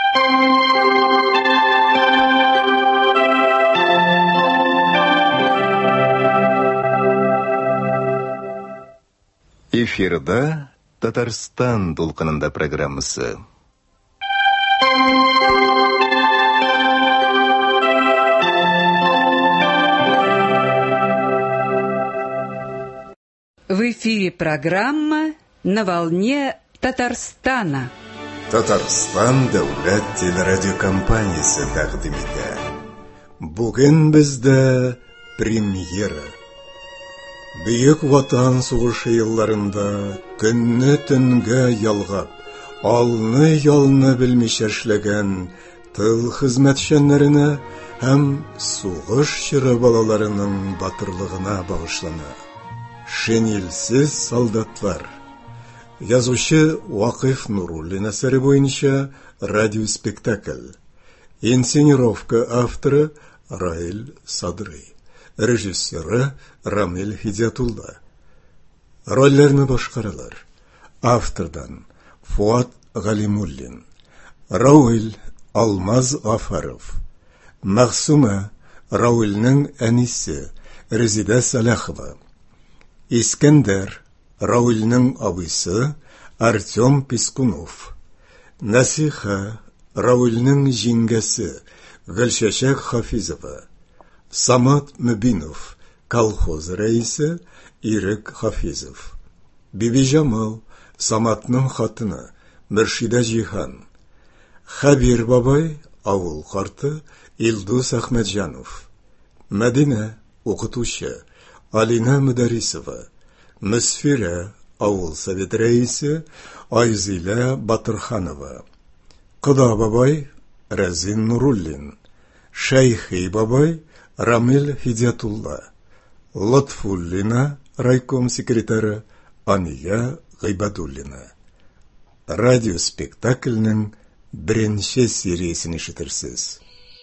Эфирда Татарстан толқынында программасы. В эфире программа «На волне Татарстана». Татарстан дәүләт телерадиокомпаниясе тәкъдим итә. Бүген бездә премьера. Бөек Ватан сугышы елларында көнне төнгә ялгап, алны-ялны белмичә эшләгән тыл хезмәтчәннәренә һәм сугыш чоры балаларының батырлыгына багышлана. Шинельсез солдатлар. Язучы Вакыйф Нуруллин әсәре буенча радиоспектакль. Инсценировка авторы Раил Садрый. Режиссеры Рамил Хидиятулла. Рольләрне башкаралар. Автордан Фуат Галимуллин, Раул Алмаз Гафаров, Мәгъсума Раулның әнисе Резида Салахова, Искәндәр Раулның абыйсы Артем Пискунов, Насиха Раулның җиңгәсе Гөлшәчәк Хафизова, Самат Мөбинов колхоз рәисе Ирек Хафизов, Биби Җамал Саматның хатыны Мөршидә Җиһан, Хәбир бабай авыл карты Илдус Әхмәтҗанов, Мәдинә укытучы Алина Мөдәрисова, Мөсфирә авыл совет рәисе Айзилә Батырханова, Кыда бабай Разин Нуруллин, Шәйхи бабай Рамил Хидиятулла, Лотфуллина райком секретары Ания Гайбадуллина. Радиоспектакльнең беренче сериясен ишетерсез.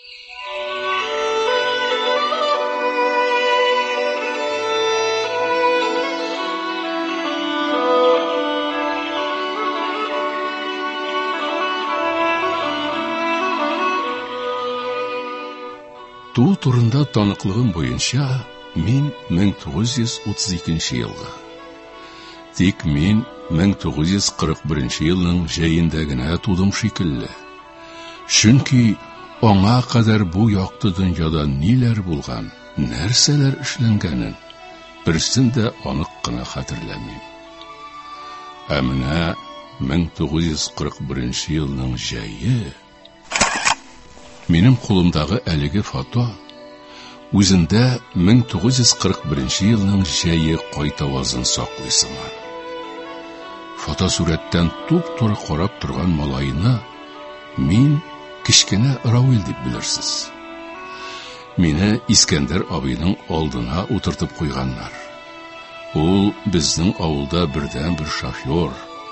Туу турында таныклыгым буенча мин 1932 елга. Тик мин 1941 елның җәендә генә тудым шикелле. Чөнки аңа кадәр бу якты дөньяда ниләр булган, нәрсәләр эшләнгәнен берсен дә анык кына хәтерләмим. Ә менә 1941 елның җәе минем кулымдагы әлеге фото үзендә 1941 елның җәе кайтавазын саклый сыман. Фотосурәттән туп-туры карап торган малайны мин кичкенә Раул дип белерсез. Мине Искәндәр абыйның алдына утыртып куйганнар. Ул безнең авылда бердән бер шофер.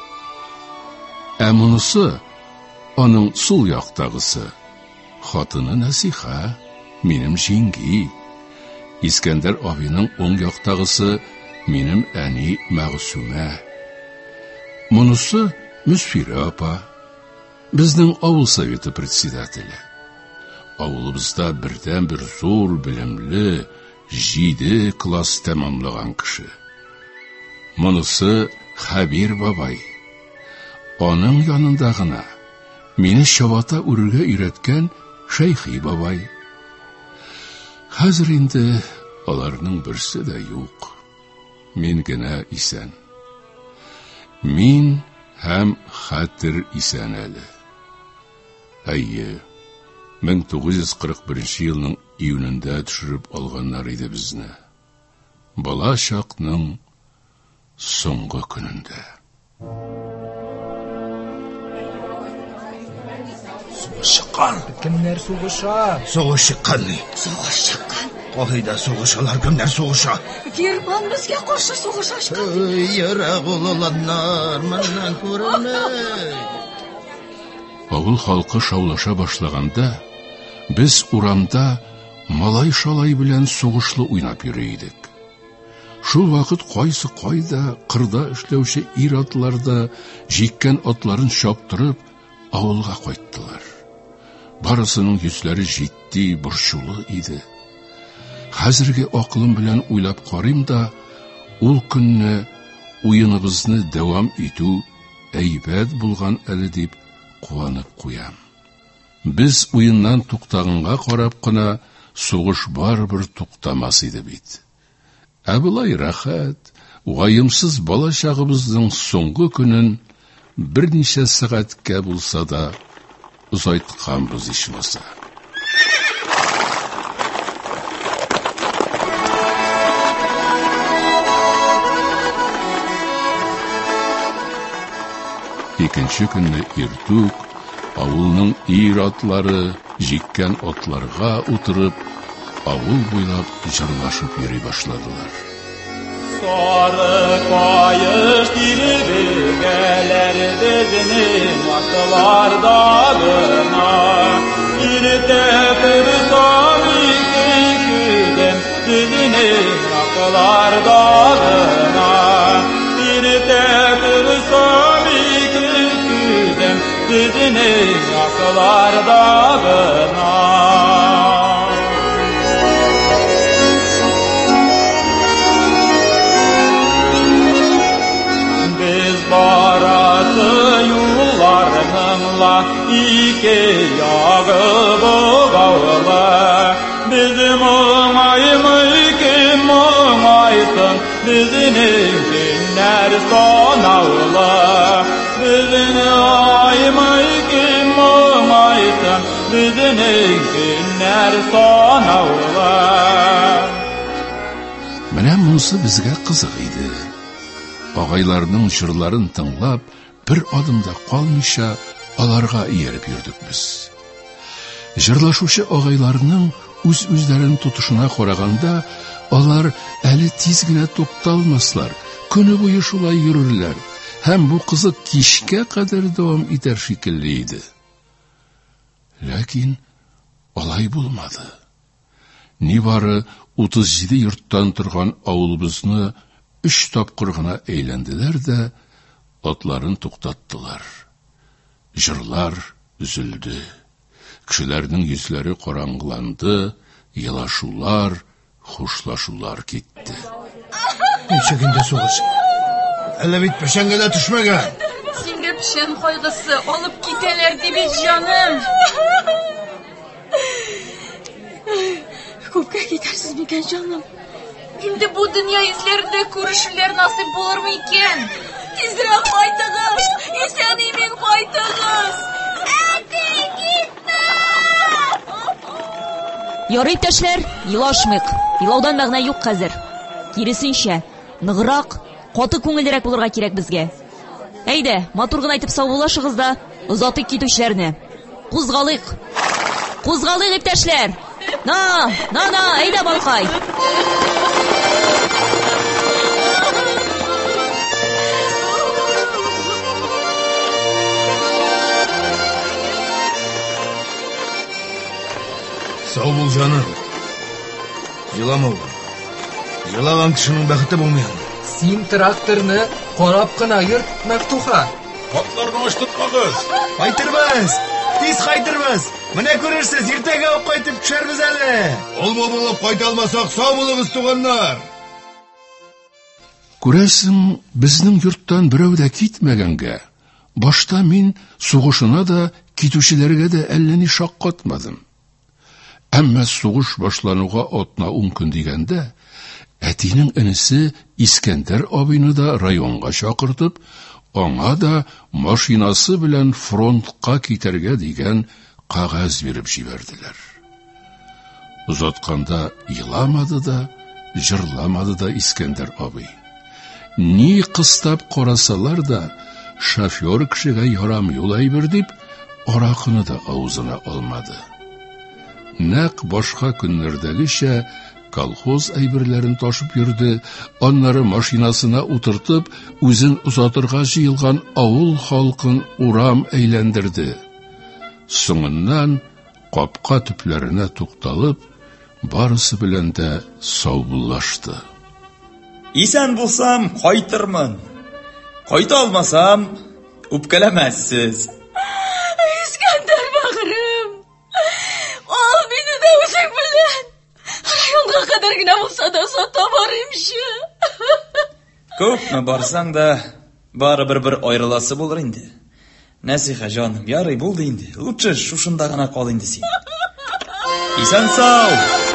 Ә монысы аның сул яктагысы хатыны Насиха, минем җиңги. Искәндәр абыйның уң яктагысы минем әни Мәгъсума. Монысы Мөсфирә апа, безнең авыл советы председателе. Авылыбызда бердән бер зур белемле 7 класс тәмамлаган кеше. Монысы Хәбир бабай. Аның янында гына мине чабата үрергә өйрәткән Шәйхи бабай. Хәзер инде аларның берсе дә юк. Мин генә исән. Мин һәм хәтер исән әле. Әйе, 1941 елның июнендә төшереп алганнар иде безне. Бала чакның соңгы көнендә. Сугышкан. Кемнәр сугыша? Сугышкан ни? Сугышкан. Кайда сугышалар, кемнәр сугыша? Герман безгә каршы сугыш ачкан. Ерак улланнар, моннан күренмәй. Авыл халкы шаулаша башлаганда, без урамда малай-шалай белән сугышлы уйнап йөри идек. Шул вакыт кайсы кайда кырда эшләүче ир-атларда җиккән атларын чаптырып авылга кайттылар. Барысының йөзләре җитди, борчулы иде. Хәзерге акылым белән уйлап карыйм да, ул көнне уеныбызны дәвам итү әйбәт булган әле дип куанып куям. Без уеннан туктаганга карап кына сугыш барыбер туктамас иде бит. Ә булай рәхәт, угаемсыз балачагыбызның соңгы көнен берничә сәгатькә булса да озайтканбыз ичмаса. Икенче көнне иртүк авылның ир-атлары җиккән атларга утырып, авыл буйлап җырлашып йөри башладылар. Сары кайыш тилбегәләр безнең атларда гына, иртә торсам икән күдем безнең атларда гына, иртә торсам икән күдем безнең атларда гына. İki yağı boğalı, bizim oğaysın, bizim günler sonağlı. Bizim oğaysın, bizim günler sonağlı. Менә монсы безгә кызык иде. Агайларның җырларын тыңлап, бер адымда калмыйча аларга ияреп йөрдек без. Җырлашучы агайларның үз-үзләрен тотышына караганда, алар әле тиз генә тукталмаслар, көне буе шулай йөрерләр, һәм бу кызык кичкә кадәр дәвам итәр шикелле иде. Ләкин алай булмады. Нибары 37 йорттан торган авылыбызны 3 тапкыр гына әйләнделәр дә атларын туктаттылар. Җырлар үзелде. Кешеләрнең йөзләре караңгыланды, елашулар, хушлашулар китте. Ничек инде сугыш? Әллә бит пешәнгә дә төшмәгән. Сиңа пешән кайгысы алып китәләр дип җаным. Күпкә китәрсез микән җаным? Инде бу дөнья йөзләрендә күрешүләр насыйп булырмы икән? Тизрәк кайтыгыз! Исән-имин кайтыгыз! Әти, китмә! Ярый иптәшләр, елашмыйк. Елаудан мәгънә юк хәзер. Киресенчә, ныграк, каты күңеллерәк булырга кирәк безгә. Әйдә, матур гына әйтеп саубуллашыгыз да, озатыйк китүчләрне. Кузгалыйк. Кузгалыйк иптәшләр. На, әйдә балкай. Сау бул җаным. Җылама ул. Җылаган кешенең бәхете булмый. Син тракторны карап кына йөрт, Мәфтуха. Атларны ачтырмагыз. Кайтырбыз. Тиз кайтырбыз. Менә күрерсез, иртәгә үк кайтып төшәрбез әле. Олма булып кайта алмасак, сау булыгыз туганнар. Күрәсең, безнең йорттан берәү дә китмәгәнгә, башта мин сугышына да, китүчеләргә дә әллә ни шаккатмадым. Әмма сугыш башлануга атна 10 көн дигәндә, әтинең энесе Искәндәр абыйны да районга чакыртып, аңа да машинасы белән фронтка китәргә дигән кагаз биреп җибәрделәр. Узатканда еламады да, җырламады да Искәндәр абый. Ни кыстап карасалар да, шофер кешегә ярам юл әйбер дип, аракыны да авызына алмады. Нәк башка көннәрдәгечә колхоз әйберләрен ташып йөрде, аннары машинасына утыртып, үзен узатырга җыелган авыл халкын урам әйләндерде. Соңыннан капка төпләренә тукталып, барысы белән дә саубуллашты. Исән булсам, кайтырмын. Кайта алмасам, үпкәләмәссез. Искәндәр бәгърем, булса да сата барымшы. Көпме барсаң да, бары бір айрыласы болыр инде. Нәсиха жаным, ярый булды инде. Лучше шушында гына кал инде син. Исән сау.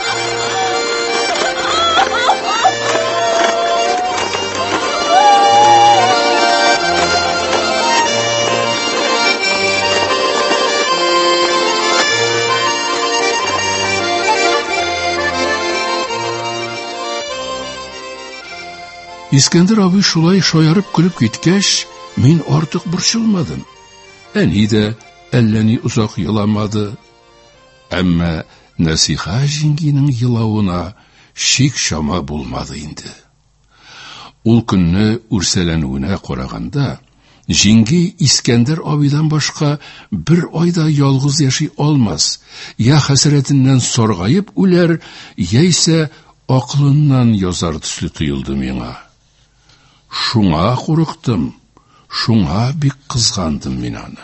Искәндер абый шулай шаярып көлеп киткәч, мин артык борчылмадым. Әни дә әллә ни узак еламады. Әмма Нәсиха җиңгинең елавына шик шама булмады инде. Ул көнне үрсәләнүенә караганда, җиңги Искәндер абыйдан башка бер айда ялгыз яши алмас, я хәсрәтеннән саргаеп үләр, яисә аклыннан язар төсле тоелды миңа. Шуңа курыктым, шуңа бик кызгандым мин аны.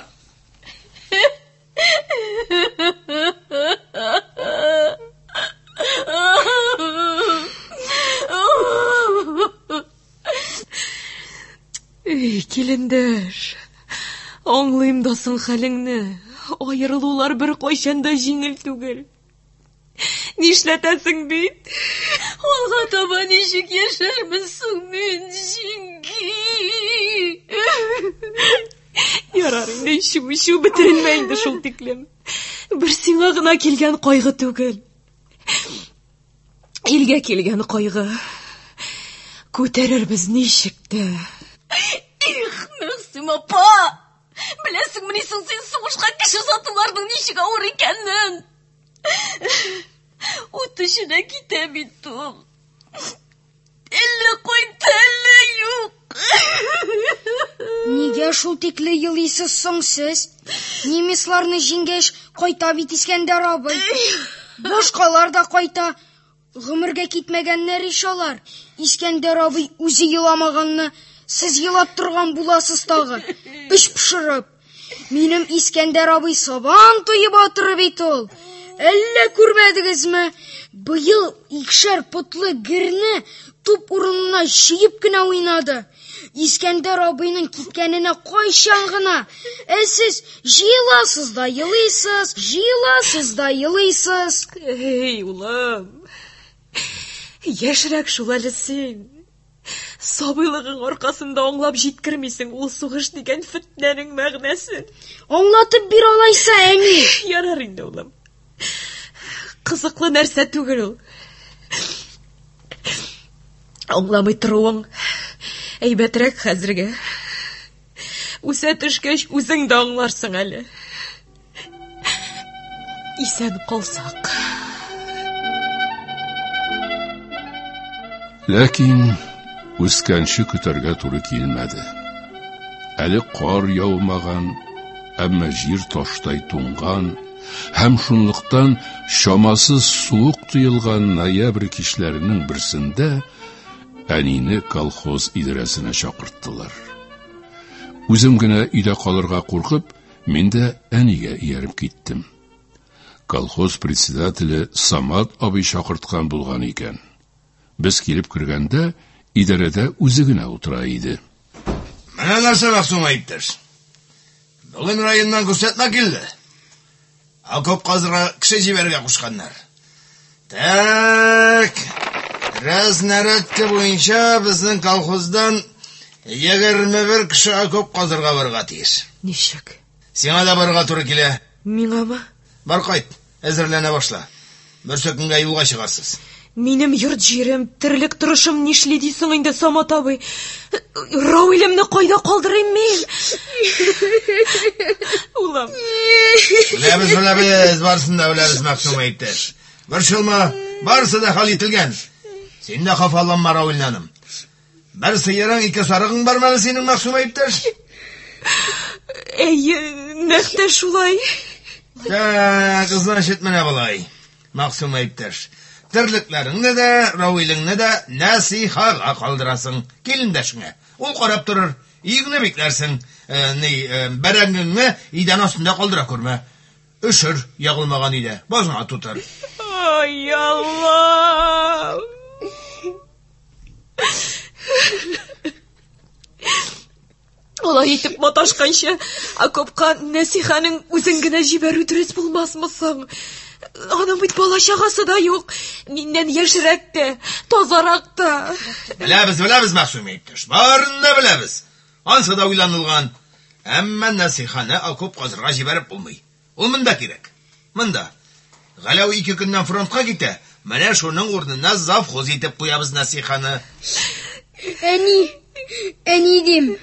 Килендер, аңлыйм да соң хәлеңне. Аерылулар бер кайчанда җиңел түгел. Нишләтәсең бит? Алга таба ничек яшәрбез соң мин, җиңги? Ярар инде, шу бетерелмә инде шул тиклем. Бер сиңа гына килгән кайгы түгел. Илгә килгән кайгы. Күтәрербез ничек тә. Их, Мәгъсүм апа! Беләсеңме син сугышка кеше сатуларның ничек авыр икәнен? Ут эченә китә бит ул. Әллә кайта, әллә юк. Нигә шул тикле елыйсыз соң сез? Немецларны җиңгәч кайта бит Искәндәр абый. Башкалар да кайта. Гомергә китмәгәннәр ишалар. Искәндәр абый үзе еламаганны сез елап торган буласыз тагы. Эш пешереп. Минем Искәндәр абый сабан туеп атырып бит ул. Әллә күрмәдегезме? Быел икшәр потлы герне туп урынына җыеп кенә уйнады. Искәндәр абыйның киткәненә кайчан гына. Сез җыеласыз да елыйсыз, җыеласыз да елыйсыз. Эй, улым. Яшрәк шул әле син. Сабыйлыгың аркасында аңлап җиткермисең ул сугыш дигән фетнәнең мәгънәсен. Аңлатып бир алайса, әни. Ярар инде, улым. Кызыклы нәрсә түгел ул. Аңламый торуың әйбәтрәк хәзергә. Үсә төшкәч үзең дә аңларсың әле. Исән калсак. Ләкин үскәнче көтәргә туры килмәде. Әле кар яумаган, әмма җир таштай туңган, һәм шунлыктан шамасыз суык тыелган ноябрь кичләренең берсендә әнине колхоз идарәсенә чакырттылар. Үзем генә өйдә калырга куркып, мин дә әнигә ияреп киттем. Колхоз председателе Самат абый чакырткан булган икән. Без килеп кергәндә, идарәдә үзе генә утыра иде. Менә нәрсә Мәгъсүм әйттеш. Бүген районнан күрсәтмә килде. Окоп казырга кеше җибәргә кушканнар. Так, разнарядка буенча безнең колхоздан 21 кеше окоп казырга барырга тиеш. Ничек? Сиңа да барырга туры килә. Миңамы? Бар кайт, әзерләнә башла. Берсә көнгә юлга чыгарсыз. Минем йорт җирем, терлек торышым нишли дисең инде, Самат абый? Рауилемне кайда калдырыйм мин? Улым. Беләбез, барсын да беләбез, Мәгъсүм әйттеш. Борчылма, барысы да хәл ителгән. Син дә хафаланма, Рауилнаным. Бер сыерың, ике сарыгың бармы синең, Мәгъсүм әйттеш? Нәкъ шулай. Значит, менә булай, Мәгъсүм әйттеш. Терлекләреңне дә, Рауилыңны да Нәсихага калдырасың. Килендәшеңә. Ул карап торыр. Игне бикләрсең. Бәрәңгеңне идән астында калдыра күрмә. Өшер, ягылмаган иде. Базыңа тутыр. Ай Аллах! Алай итеп маташканчы, окопка Нәсиханың үзен генә җибәрү дөрес булмасмы соң? Аның бит бала чагасы да юк. Миннән яшьрәк тә, тазарак та. Беләбез, Мәгъсүм иптәш. Барын да беләбез. Ансы да уйланылган. Әмма Нәсиханы окоп казырга җибәреп булмый. Ул монда кирәк. Монда. Галәү 2 көннән фронтка китә. Менә шуның урынына завхоз итеп куябыз Нәсиханы. Әни дим.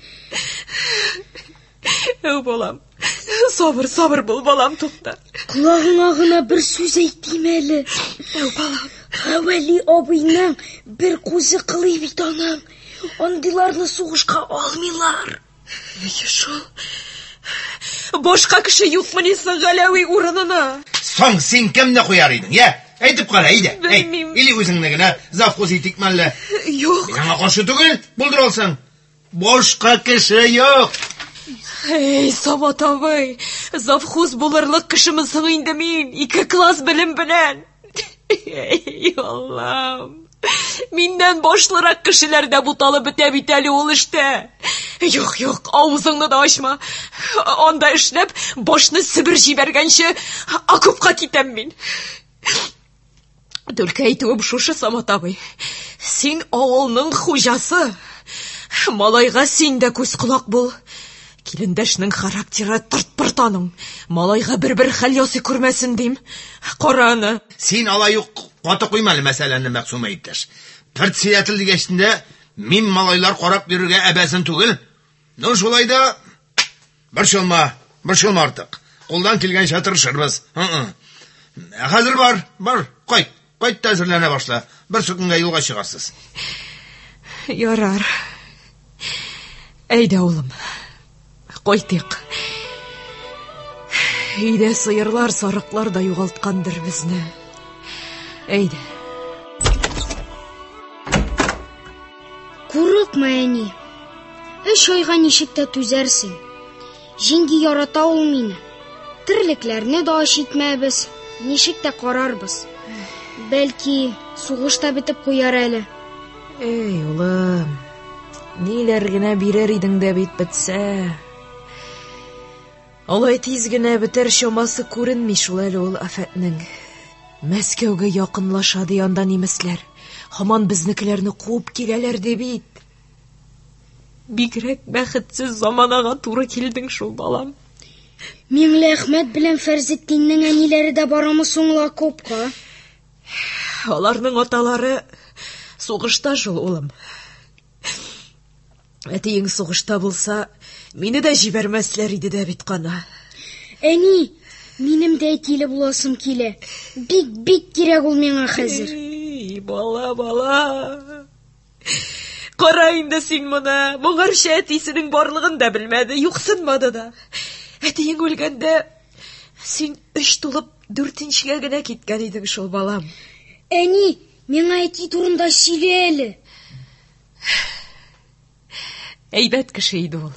Балам, сабыр бул, балам, тукта. Колагыңа гына бер сүз әйтим әле. Балам, Вәли абыйның бер күзе кылый бит аның. Андыйларны сугышка алмыйлар. Шул. Башка кеше юкмы соң Галәви урынына? Соң син кемне куяр идең, я? Әйтеп кара, әйдә. Или үзеңне генә завхоз итик мәллә. Юк. Миңа каршы түгел, булдыр алсаң. Башка кеше юк. Самат абый, завхоз булырлык кешеме соң инде мин, 2 класс белем белән. Аллам. Миннән башлырак кешеләр дә буталып бетә бит әле ул эштә. Юк, авызыңны да ачма. Анда эшләп, башны Себер җибәргәнче окопка китәм мин. Түлке әйтүем шушы, Самат абый. Син авылның хуҗасы. Малайга син дә күз колак бул. Килендәшнең характеры тырт-пырт аның. Малайга бер хәл ясый күрмәсен дим. Караны. Син алай ук каты куймалы мәсьәләне, Мәгъсүм иптәш. Председатель дигәчтендә мин малайлар карап йөрергә әбәсен түгел. Ну шулай да бер шулма артык. Кулдан килгәнчә тырышырбыз. Хәзер бар, кайт та әзерләнә башла. Бер секундга юлга чыгарсыз. Ярар. Әйдә, улым. Кайтыйк. Өйдә сыерлар, сарыклар да югалткандыр безне. Әйдә. Курыкма, әни. 3 айга ничек тә түзәрсең. Җиңги ярата ул мине. Терлекләрне да аш итмәбез. Ничек тә карарбыз. Бәлки, сугышта бетеп куяр әле. Улым. Ниләр генә бирер идең дә бит бетсә. Алай тиз генә бетер чамасы күренми шул әле ул афәтнең. Мәскәүгә якынлаша янда немесләр. Һаман безнекеләрне куып киләләр ди бит. Бигрәк бәхетсез заманага туры килдең шул, балам. Миңләхмәт белән Фәрзетдиннең әниләре дә барамы соң окопка? Аларның аталары сугышта шул, улым. Әтиең сугышта булса, мине дә җибәрмәсләр иде дә бит кана. Әни, минем дә әтиле буласым килә. Бик кирәк ул миңа хәзер. Бала. Кара инде син моны. Моңарча әтисенең барлыгын да белмәде, юксынмады да. Әтиең үлгәндә син 3 тулып 4-нчегә генә киткән идең шул, балам. Әни, миңа әти турында сөйлә әле. Әйбәт кеше иде ул.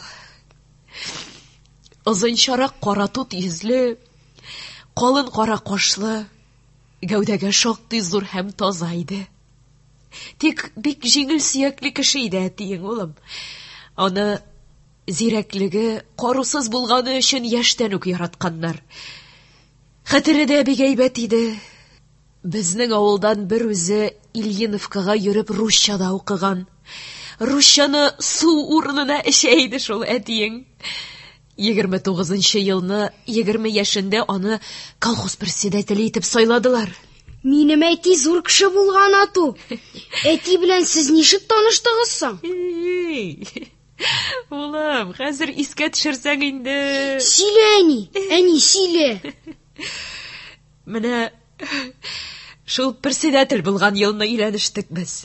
Озынчарак кара тут йөзле, калын кара кашлы, гәүдәгә шактый зур һәм таза иде. Тик бик җиңел сөякле кеше иде әтиең, улым. Аны зирәклеге, карусыз булганы өчен яшьтән үк яратканнар. Хәтере дә бик әйбәт иде. Безнең авылдан бер үзе Ильиновкага йөреп русчада укыган. Русчаны су урынына эчә иде шул әтиең. 29-нчы елны 20 яшендә аны колхоз председателе итеп сайладылар. Минем әти зур кеше булган ату. Әти белән сез ничек таныштыгыз соң? Улым, хәзер искә төшерсәң инде. Сөйлә, әни, сөйлә. Менә шул председатель булган елны өйләнештек без.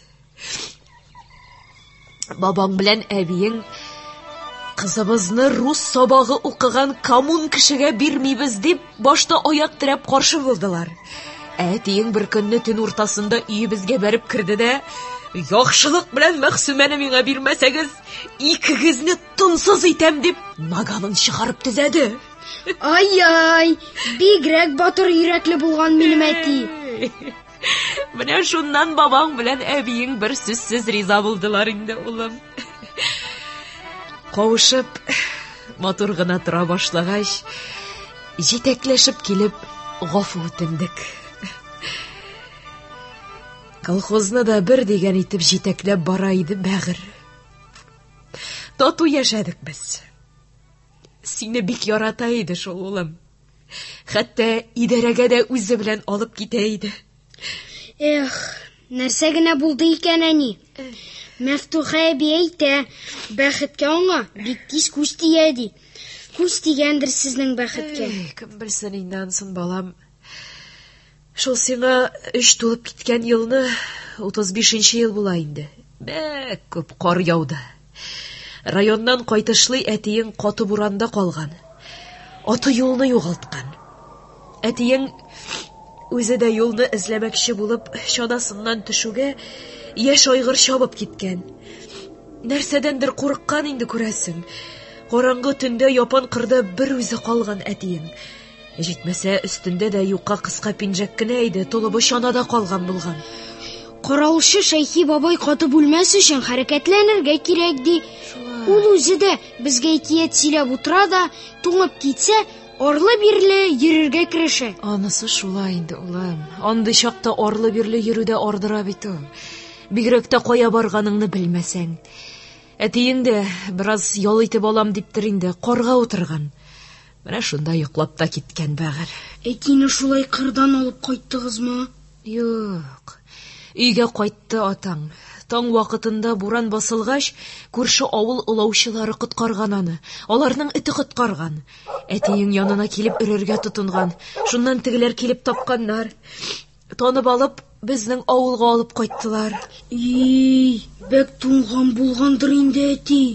Бабаң белән әбиең кызыбызны рус сабагы укыган коммун кешегә бирмибез дип башта аяк терәп каршы булдылар. Әтиең бер көнне төн уртасында өебезгә бәреп кирде дә, яхшылык белән Мәгъсүмәне миңа бирмәсәгез, икегезне тынсыз итәм дип наганын чыгарып төзәде. Ай, бигрәк батыр йөрәкле булган минем әти. Менә шуннан бабаң белән әбиең бер сүзсез риза булдылар инде, улым. Кавышып, матур гына тора башлагач, җитәкләшеп килеп, гафу үтендек. Колхозны да бер дигән итеп җитәкләп бара иде бәгыр. Тату яшәдек без. Сине бик ярата иде шул улым. Хәтта идарәгә дә үзе белән алып китә иде. Эх, нәрсә генә булды икән, әни? Мәфтуха әби әйтә, бәхеткә аңа бик тиз күз тия ди. Күз тигәндер сезнең бәхеткә. Кем белсен инде ансын, балам. Шул сиңа 3 тулып киткән елны 35-нче ел була инде. Бәк күп кар яуды. Районнан кайтышлый әтиең каты буранда калган. Аты юлны югалткан. Әтиең үзе дә юлны эзләмәкче булып, чанасыннан төшүгә яшь айгыр чабып киткән. Нәрсәдәндер курыккан инде, күрәсең. Караңгы төндә япан кырда бер үзе калган әтиең. Җитмәсә, өстендә дә юкка кыска пинжәк кенә иде, толыбы чанада калган булган. Карауылчы Шәйхи бабай каты бүлмәс өчен хәрәкәтләнергә кирәк ди. Ул үзе дә безгә әкият сөйләп утыра да, туңып китсә, арлы-бирле йөрергә керешә. Анысы шулай инде, улым. Андый чакта арлы-бирле йөрүдә ардыра бит ул. Бигрәк тә кая барганыңны белмәсәң. Әтиең дә бераз ял итеп алам диптер инде, карга утырган. Менә шунда йоклап та киткән бәгыр. Әтине шулай кырдан алып кайттыгызмы? Юк. Өйгә кайтты атаң. Таң вакытында буран басылгач, күрше авыл улаучылары коткарган аны. Аларның эте коткарган. Әтиең янына килеп өрергә тотынган. Шуннан тегеләр килеп тапканнар. Танып алып, безнең авылга алып кайттылар. Бәк туңган булгандыр инде әти.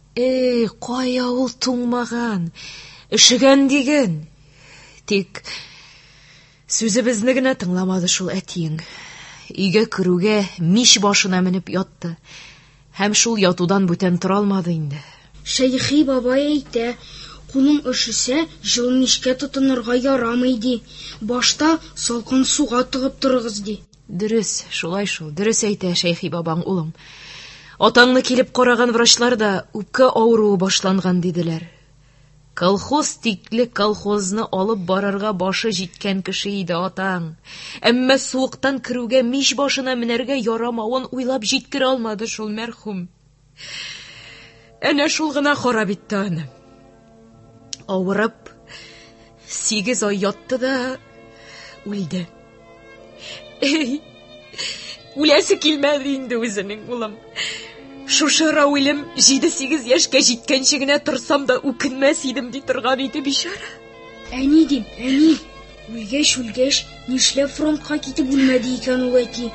Кая ул туңмаган? Эшегән диген. Тик сүзебезне генә тыңламады шул әтиең. Өйгә керүгә мич башына менеп ятты. Һәм шул ятудан бүтән тора алмады инде. Шәйхи бабай әйтә, кулың өшесә, җыл мичкә тотынырга ярамый ди. Башта салкын суга тыгып торыгыз ди. Дөрес, шулай шул. Дөрес әйтә Шәйхи бабаң, улым. Атаңны килеп караган врачлар да үпкә авыруы башланган диделәр. Колхоз тикле колхозны алып барырга башы җиткән кеше иде атаң. Әмма суыктан керүгә мич башына менәргә ярамавын уйлап җиткерә алмады шул мәрхүм. Әнә шул гына харап итте аны. Авырып 8 ай ятты да үлде. Үләсе килмәде инде үзенең, улым. Шушы Рауилем 7-8 яшькә җиткәнче генә торсам да үкенмәс идем ди торган иде бишара. Әни дим, әни, үлгәч, нишләп фронтка китеп үлмәде икән ул әти?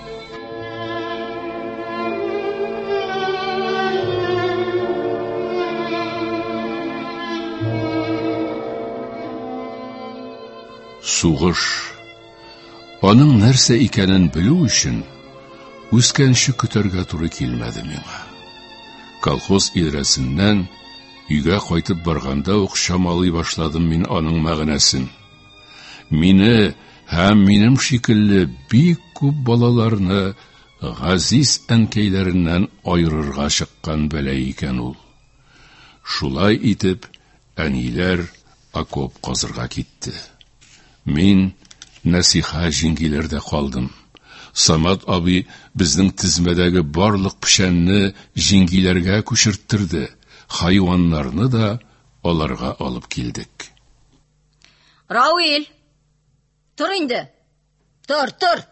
Сугыш. Аның нәрсә икәнен белү өчен үскәнче көтәргә туры килмәде миңа. Колхоз идарәсеннән өйгә кайтып барганда ук чамалый башладым мин аның мәгънәсен. Мине һәм минем шикелле бик күп балаларны газиз әнкәйләреннән айырырга чыккан бәлә икән ул. Шулай итеп, әниләр окоп казырга китте. Мин Нәсиха җиңгиләрдә калдым. Самат абый безнең тизмәдәге барлык пешәнне җиңгиләргә күчерттерде. Хайваннарны да аларга алып килдек. Рауил, тор инде. Тор.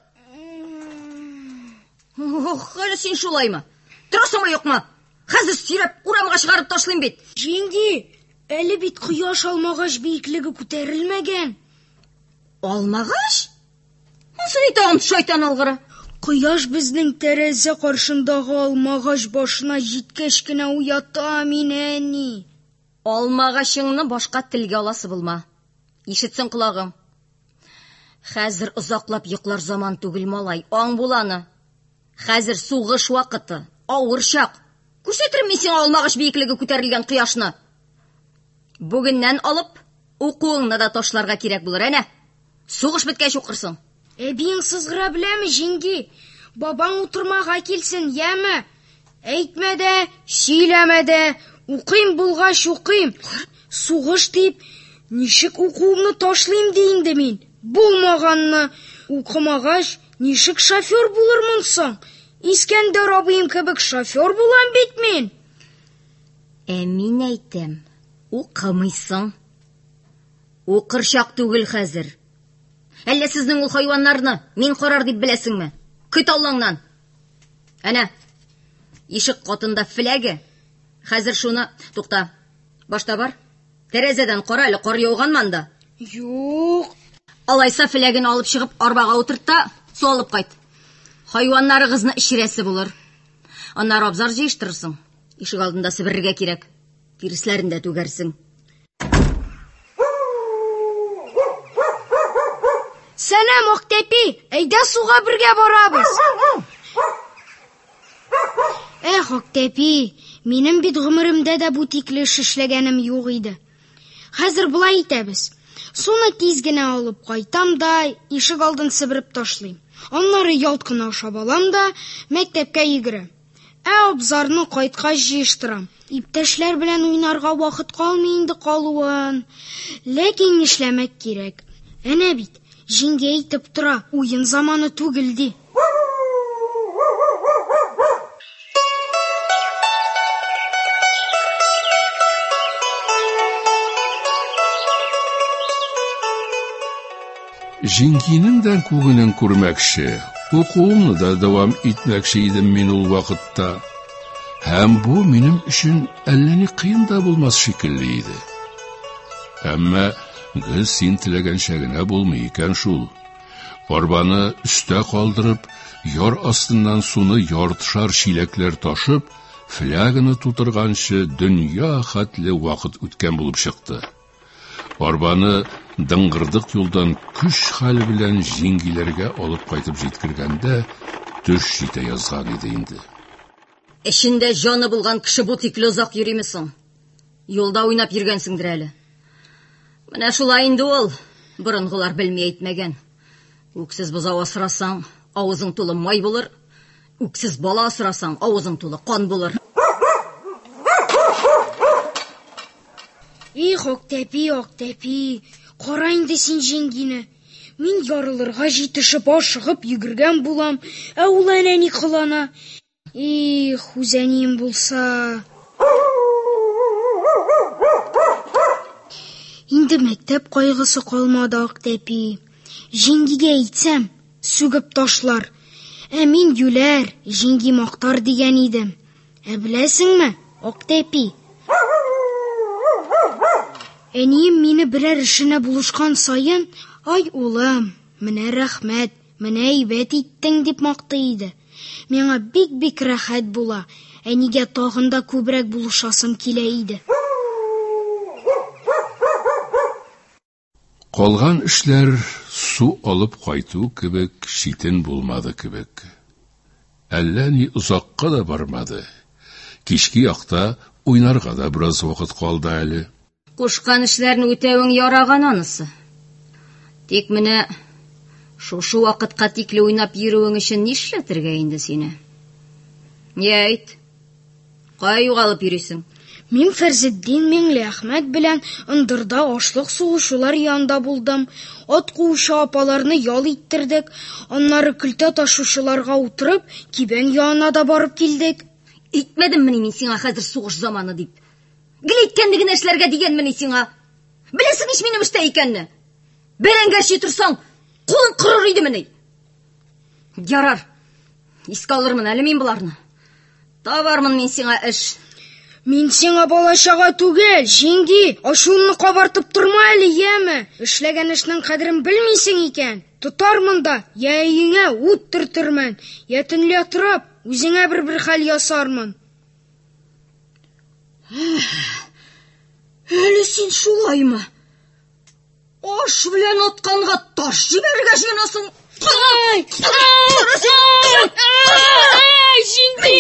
Хәле син шулаймы? Торасыңмы юкмы? Хәзер сирәп урамга чыгарып ташлыйм бит. Җиңги, әле бит кояш алмагач биеклеге күтәрелмәгән. Алмагач? Син тагын шайтан алгыры. Кояш безнең тәрәзә каршындагы алмагач башына җиткәч кенә уята мине, әни. Алмагачыңны башка телгә аласы булма. Ишетсен колагым. Хәзер озаклап йоклар заман түгел, малай, аң буланы. Хәзер сугыш вакыты, авыр чак. Күрсәтермен мин сиңа алмагач биеклеге күтәрелгән кояшны. Бүгеннән алып укуыңны да ташларга кирәк булыр, әнә. Сугыш беткәч укырсың. Әбиң сызғыра біләме, жеңге? Бабаң отырмаға келсін, яме? Әйтмә дә, сөйләмә дә, уқыйм булғаш уқыйм. Суғыш deyip, нишек уқуымны ташлыйм дейінді мен. Булмағанны, уқымағаш, нишек шофер булырмын соң? Искәндәр абыйым кебек шофер булам бит мен. Мин әйтәм, уқымыйсың. Уқыршақ түгел хәзер. Әллә сезнең ул хайваннарны мин карар дип беләсеңме? Көт Аллаңнан. Әнә, ишек катында фләге. Хәзер шуны, тукта. Башта бар. Тәрәзәдән кара әле, кар яуганмы анда? Юк. Алайса фләген алып чыгып арбага утыртта, су алып кайт. Хайваннарыгызны ишерәсе булыр. Аннары абзар җыештырырсың. Ишек алдында себерергә кирәк. Тирисләрен дә түгәрсең. Сәлам, Октепи, әйдә суга бергә барабыз. Октепи, минем бит гомеремдә дә бу тикле эш эшләгәнем юк иде. Хәзер булай итәбез. Суны тиз генә алып кайтам да, ишек алдын себереп ташлыйм. Аннары ялт кына ашап алам да, мәктәпкә йөгерәм. Абзарны кайткач җыештырам. Иптәшләр белән уйнарга вакыт калмый инде калуын. Ләкин нишләмәк кирәк? Әнә бит, җиңгә әйтеп тора, уен заманы түгел ди. Җиңгинең дә күгенен күрмәкче, укуымны да дәвам итмәкче идем мин ул вакытта. Һәм бу минем өчен әллә ни кыен да булмас шикелле иде. Әмма гел син теләгәнчә генә булмый икән шул. Арбаны өстә калдырып, яр астыннан суны яртышар чиләкләр ташып, фляганы тутырганчы дөнья хәтле вакыт үткән булып чыкты. Арбаны дыңгырдык юлдан күч хәл белән җиңгиләргә алып кайтып җиткергәндә төш җитә язган иде инде. Эшендә җаны булган кеше бу тикле озак йөриме соң? Юлда уйнап йөргәнсеңдер әле. Менә шулай инде ул, борынгылар белми әйтмәгән. Үксез бозау асрасаң, авызың тулы май булыр. Үксез бала асрасаң, авызың тулы кан булыр. Октепи, кара инде син җиңгине. Мин ярылырга җитешеп ашыгып йөгергән булам, ул әнә ни кылана. Үзәним булса. Инде мәктәп кайгысы калмады, Октепи. Җиңгигә әйтсәм, сүгеп ташлар. Мин юләр, җиңги мактар дигән идем. Беләсеңме, Октепи? Әнием мине берәр эшенә булышкан сайын, ай улым, менә рәхмәт, менә әйбәт иттең дип мактый иде. Миңа бик рәхәт була. Әнигә тагын да күбрәк булышасым килә иде. Калган эшләр су алып кайту кебек читен булмады кебек. Әллә ни узакка да бармады. Кички якта уйнарга да бераз вакыт калды әле. Кушкан эшләрне үтәвең яраган анысы. Тик менә шушы вакытка тикле уйнап йөрүең өчен нишләтергә инде сине? Әйт. Кай югалып йөрисең? Мин Фәрзетдин Миңләхмәт белән ындырда ашлык сугышулар янында булдым. Ат куучы апаларны ял иттердек. Аннары көлтә ташучыларга утырып, кибән янына да барып килдек. Итмәдемме мин сиңа хәзер сугыш заманы дип? Гел иткәнлеген эшләргә дигәнме сиңа? Беләсең ич минем эштә икәнне? Бәрәнгә читырсаң, кулың кырыр иде менә. Ярар. Искә алырмын әле мин буларны. Табармын мин сиңа эш. Мин сиңа балачага түгел, җиңги, ашуыңны кабартып торма әле, яме? Эшләгән эшнең кадерен белмисең икән. Тотармын да, я өеңә ут төртөрмән, я төнлә торып, үзеңә бер хәл ясармын. Әле син шулаймы? Аш белән атканга таш җибәрергә җыенасың. Җиңги!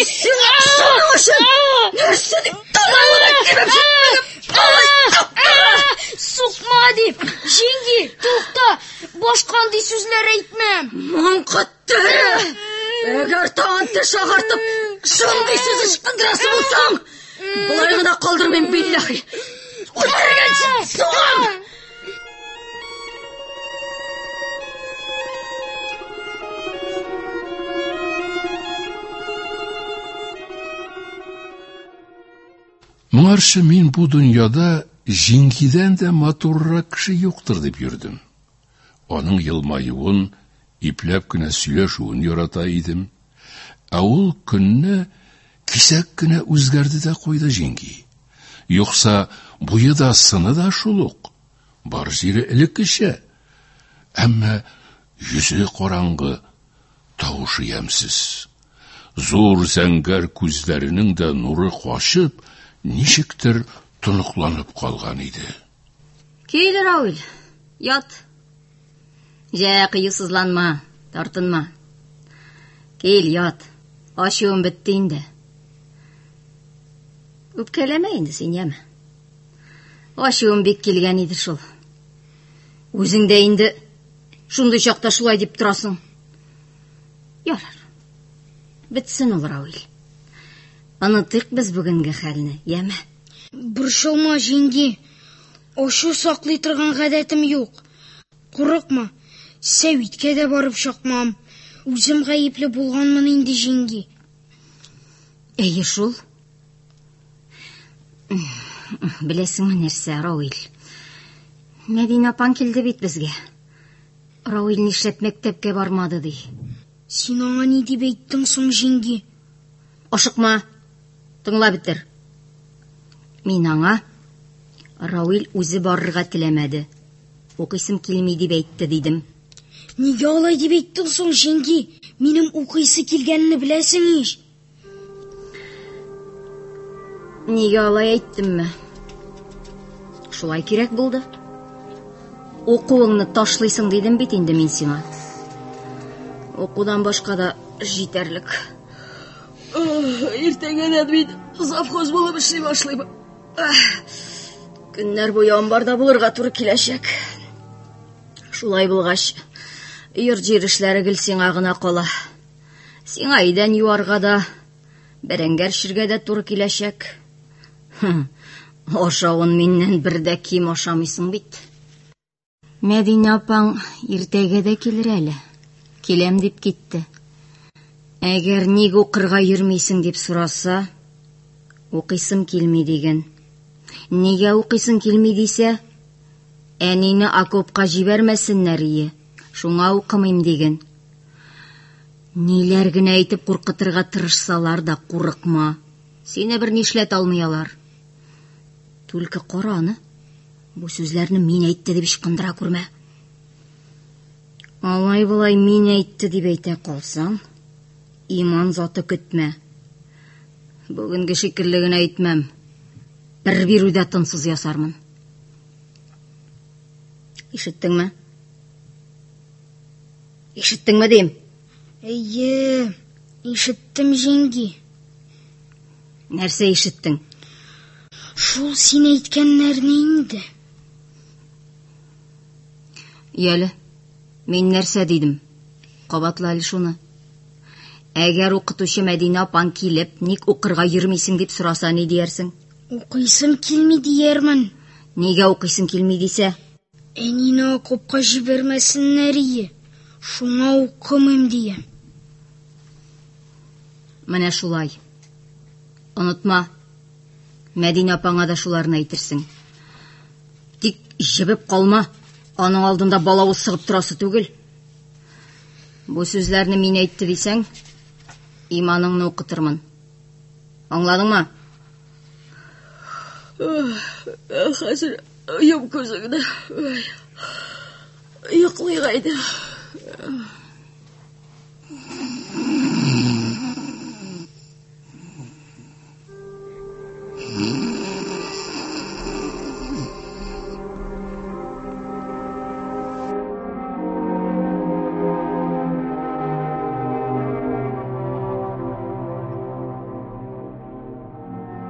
Нәрсә дип тамагына кибеп җибәрдем? Сукма дип! Җиңги, тукта! башкандай сүзләр әйтмәм. Маңкытты! Әгәр тагын теш агартып, шундый сүз ычкындырасы булсаң, болай гына калдырмыйм билләһи. Үлтергәнсең, сугам! Моңарчы мин бу дөньяда җиңгидән дә матуррак кеше юктыр дип йөрдем. Аның елмаюын, ипләп кенә сөйләшүен ярата идем. Ә ул көнне кисәк кенә үзгәрде дә куйды җиңги. Юкса буе да сыны да шул ук. Бар җире элеккечә. Әмма йөзе караңгы, тавышы ямьсез. Зур зәңгәр күзләренең дә нуры качып, ничектер тоныкланып калган иде. Кил, Рауил, ят. Жә, кыюсызланма, тартынма. Кил, ят. Ачуым бетте инде. Үпкәләмә инде син, яме. Ачуым бик килгән иде шул. Үзең дә инде шундый чакта шулай дип торасың. Ярар. Бетсен ул, Рауил. Онытыйк без бүгенге хәлне, яме. Борчылма, җиңги. Ачу саклый торган гадәтем юк. Курыкма. Сәвиткә дә барып чакмам. Үзем гаепле булганмын инде, җиңги. Әйе шул. Беләсеңме нәрсә, Рауил? Мәдинә апаң килде бит безгә. Рауил нишләп мәктәпкә бармады ди. Син аңа ни дип әйттең соң, җиңги? Ашыкма. Тыңла битер. Мин аңа Рауил үзе барырга теләмәде. Укыйсым килми дип әйтте дидем. Нигә алай дип әйттең соң, җиңги? Минем укыйсы килгәнне беләсең ич. Нигә алай әйттемме? Шулай кирәк булды. Укуыңны ташлыйсың дидем бит инде мин сиңа. Укудан башка да җитәрлек. Иртәгәдән мин завхоз булып эшли башлыйм. Көннәр буе амбарда булырга туры киләчәк. Шулай булгач, йорт-җир эшләре гел сиңа гына кала. Сиңа идән юарга да, бәрәңгәр ширгә дә туры киләчәк. Ашавын миннән бер дә ким ашамыйсың бит. Мәдинә апаң иртәгәдә килер әле. Киләм дип китте. Әгәр ник укырга йөрмисең дип сораса, укыйсым килми диген. Нигә укыйсың килми дисә, әнине окопка җибәрмәсеннәр ие. Шуңа укымыйм диген. Ниләр генә әйтеп куркытырга тырышсалар да курыкма. Сине бер нишләт алмыялар. Түлке караны. Бу сүзләрне мин әйтте дип ычкындыра күрмә. Алай-булай мин әйтте дип әйтә калсаң, иман заты көтмә. Бүгенге шикеллеген әйтмәм. Бер бирүдә тынсыз ясармын. Ишеттеңме? Ишеттеңме дим? Әйе, ишеттем, җиңги. Нәрсә ишеттең? Шул син әйткәннәрне инде. Яле, мин нәрсә дидем? Кабатла әле шуны. Әгәр укытучы Мәдинә апаң килеп, ник укырга йөрмисең дип сораса, ни диярсең? Укыйсым килми диярмен. Нигә укыйсың килми дисә? Әнине окопка җибәрмәсеннәр ие. Шуңа укымыйм диям. Менә шулай. Онытма. Мәдинә апаңа да шуларны әйтерсең. Тик җибеп калма. Аның алдында балавыз сыгып торасы түгел. Бу сүзләрне мин әйтте дисәң, иманыңны укытырмын. Аңладыңмы? Хәзер йом күзеңне. Йоклыйга иде.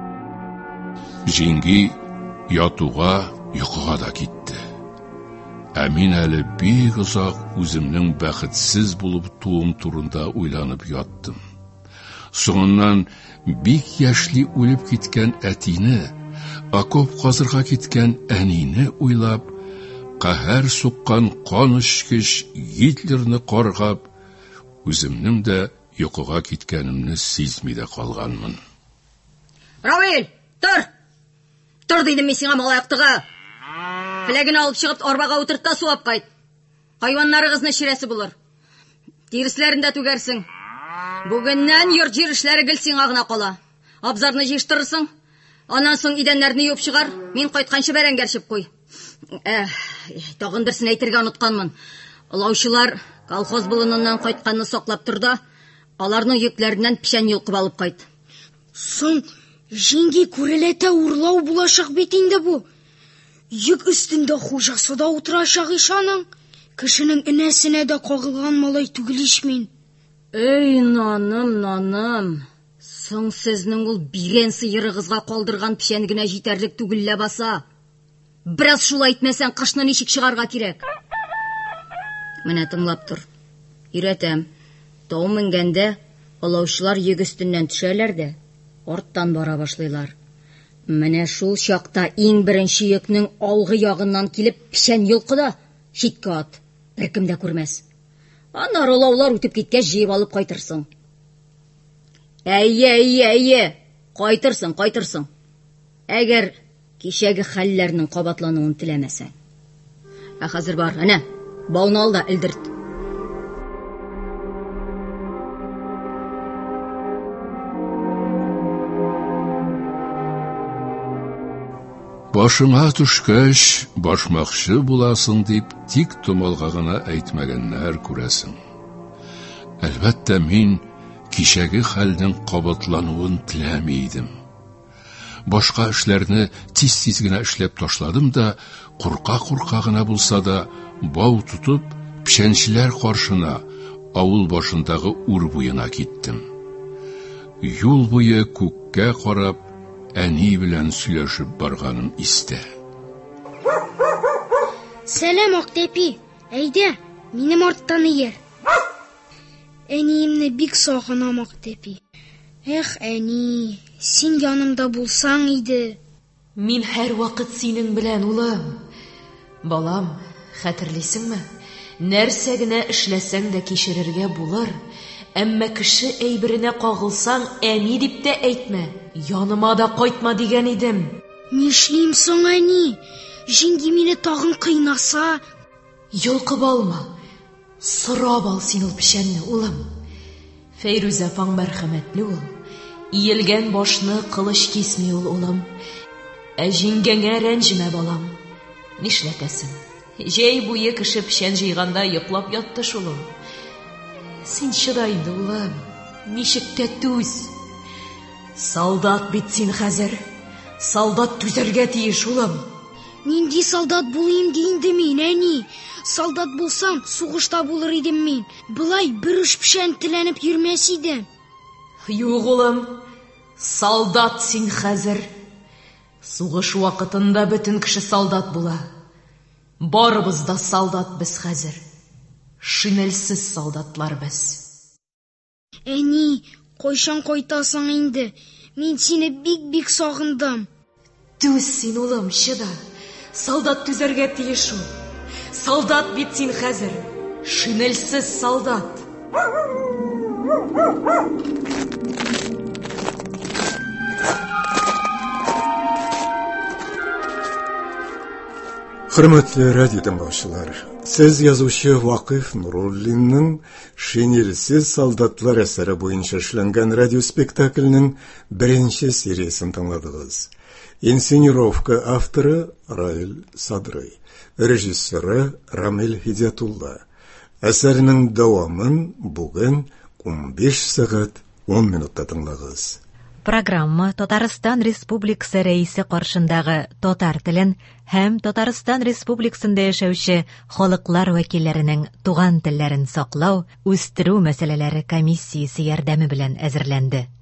Җиңги ятуга, йокыга да китте. Мин әле бик озак үземнең бәхетсез булып туым турында уйланып яттым. Соңыннан бик яшьли үлеп киткән әтине, окоп казырга киткән әнине уйлап, каһәр суккан кан ичкеч Гитлерны каргап, үземнең дә йокыга киткәнемне сизми дә калганмын. Равил, тор! Тор дидем мин сиңа, малаяктыгы. Фләген алып чыгып, арбага утыртта суап кайт. Хайваннарыгызны чирәсе булыр. Тирисләрен дә түгәрсең. Бүгеннән йорт җир эшләре гел сиңа гына кала. Абзарны җыштырырсың. Аннан соң идәннәрне юып чыгар. Мин кайтканчы бәрәңгәрчеп куй. Тагын берсен әйтергә онытканмын. Олаучылар колхоз болыныннан кайтканны саклап торда, аларның йөкләреннән печән йолкып алып кайт. Соң җиңги күреләтә урлау булачак бит инде бу. Йөк өстендә хуҗасы да утырачак ишаның. Кешенең энәсенә дә кагылган малай түгел ич мин. Эй, наным. Соң сезнең ул бирән сыерыгызга калдырган печән генә җитәрлек түгел ләбаса. Бераз шулай әйтмәсәң, кышны ничек чыгарга кирәк? Менә тыңлап тор. Өйрәтәм. Тау менгәндә олаучылар йөк өстеннән төшәләр дә, арттан бара башлыйлар. Менә шул чакта иң беренче йөкнең алгы ягыннан килеп печән йолкыда, читкә ат. Беркем дә күрмәс. Аннары олаулар үтеп киткәч җыеп алып кайтырсың. Әйе. Кайтырсың. Әгәр кичәге хәлләрнең кабатлануын теләмәсәң. Хәзер бар, әнә, бауны ал да элдерт. Башыңа төшкәч, башмакчы буласың дип, тик томалга гына әйтмәгәннәр күрәсең. Әлбәттә, мин кичәге хәлнең кабатлануын теләми идем. Башка эшләрне тиз генә эшләп ташладым да, курка гына булса да, бау тутып, печәнчеләр каршына, авыл башындагы ур буена киттем. Юл буе күккә карап, әни белән сөйләшеп барганым истә. Сәлам, Актәпи. Әйдә, минем арттан иер. Әниемне бик сагынам, Актәпи. Әни, син янымда булсаң иде. Мин һәр вакыт синең белән, улым. Балам, хәтерлисеңме? Нәрсә генә эшләсәң дә кичерергә булыр. Әмма кеше әйберенә кагылсаң, әни дип тә әйтмә. Яныма да кайтма дигән идем. Нишлим соң, әни? Җиңги мине тагын кыйнаса? Йолкып алма. Сорап ал син ул печәнне, улым. Фәйрүзә апаң мәрхәмәтле ул. Иелгән башны кылыч кисми ул, улым. Җиңгәңә рәнҗемә, балам. Нишләтәсең? Җәй буе кеше печән җыйганда йоклап ятты шул ул. Син чыда инде, улым. Ничек тә түз. Солдат бит син хәзер. Солдат түзәргә тиеш, улым. Нинди солдат булыйм инде мин, әни? Солдат булсам, сугышта булыр идем мин. Былай бер уч печән теләнеп йөрмәс идем. Юк, улым. Солдат син хәзер. Сугыш вакытында бөтен кеше солдат була. Барыбыз да солдат без хәзер. Шинельсез солдатлар без. Әни, кайчан кайтасың инде? Мин сине бик сагындым. Түз син, улым, чыда. Солдат түзәргә тиеш ул. Солдат бит син хәзер. Шинельсез солдат. Хөрмәтле радио тыңлаучылар, сез язучы Вакыйф Нуруллинның «Шинельсез солдатлар» әсәре буенча эшләнгән радиоспектакльнең беренче сериясын тыңладыгыз. Инсценировка авторы Раил Садрый, режиссеры Рамил Хидиятулла. Әсәрнең дәвамын бүген 15 сәгать 10 минутта тыңлагыз. Программа Татарстан Республикасы рәисе каршындагы татар телен һәм Татарстан Республикасында яшәүче халыклар вәкилләренең туган телләрен саклау, үстерү мәсьәләләре комиссиясе ярдәме белән әзерләнде.